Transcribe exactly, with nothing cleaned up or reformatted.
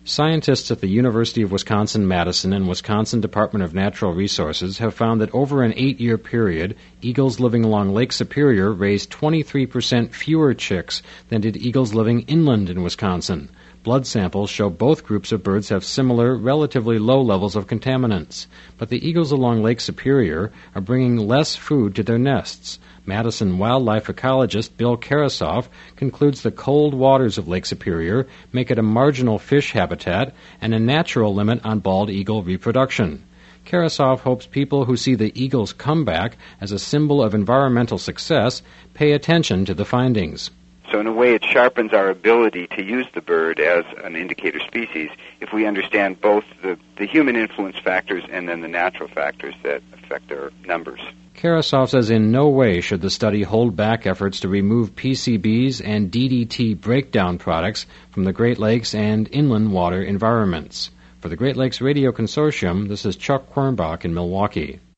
Scientists at the University of Wisconsin-Madison and Wisconsin Department of Natural Resources have found that over an eight-year period, eagles living along Lake Superior raised twenty-three percent fewer chicks than did eagles living inland in Wisconsin. Blood samples show both groups of birds have similar, relatively low levels of contaminants. But the eagles along Lake Superior are bringing less food to their nests. Madison wildlife ecologist Bill Karasoff concludes the cold waters of Lake Superior make it a marginal fish habitat and a natural limit on bald eagle reproduction. Karasoff hopes people who see the eagle's comeback as a symbol of environmental success pay attention to the findings. So in a way, it sharpens our ability to use the bird as an indicator species if we understand both the, the human influence factors and then the natural factors that affect their numbers. Karasoff says in no way should the study hold back efforts to remove P C Bs and D D T breakdown products from the Great Lakes and inland water environments. For the Great Lakes Radio Consortium, this is Chuck Quirnbach in Milwaukee.